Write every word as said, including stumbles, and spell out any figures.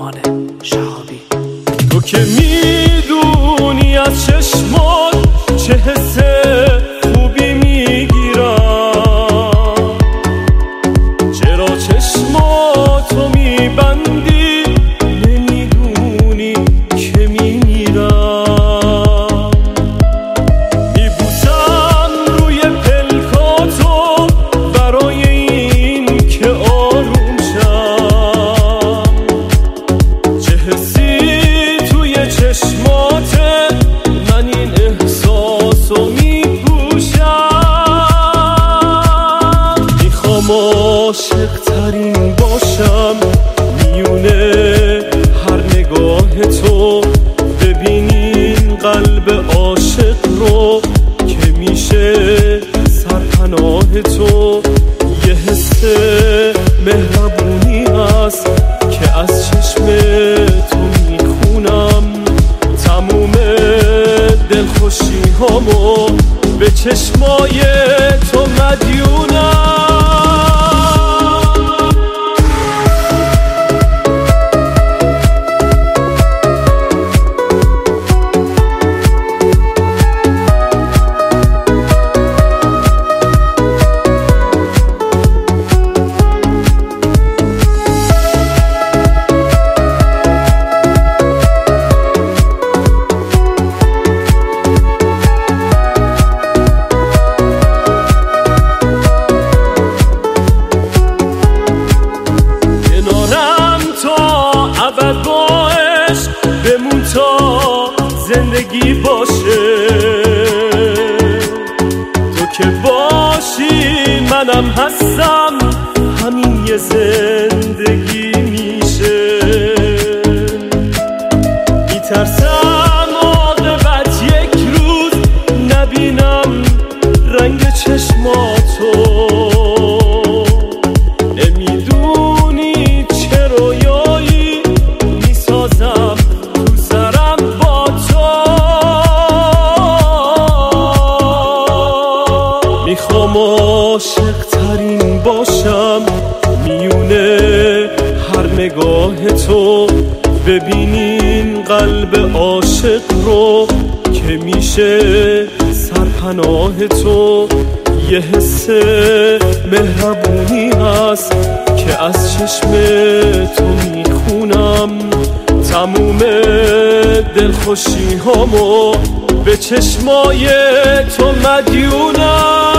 آرمان شهابی. تو که میدونی از چشمات چه حس خوبی میگیرم، چرا چشماتو میبندی نمیدونی که میمیرم. میبوسم روی پلکاتو برای این که آروم شم، چه حسی توی چشماته من این احساسو میپوشم. میخوام عاشق ترین باشم میونه هر نگاه تو، ببینین قلب عاشق رو که میشه سرپناه تو. یه حس مهربونی هست که از چشم تو میخونم، تموم دلخوشی هامو به چشمای تو مدیونم. ابد با عشق بمون تا زندگی باشه، تو که باشی منم هستم، همین یه زندگی میشه. میترسم عاقبت یک روز نبینم رنگ چشماتو، نمیدونی چه رویایی میسازم تو سرم با تو. میخوام عاشق ترین باشم میونه هر نگاه تو، ببینین قلب عاشق رو که میشه سرپناه تو. یه حس مهربونی هست که از چشم تو میخونم، تموم دلخوشی هامو به چشمای تو مدیونم.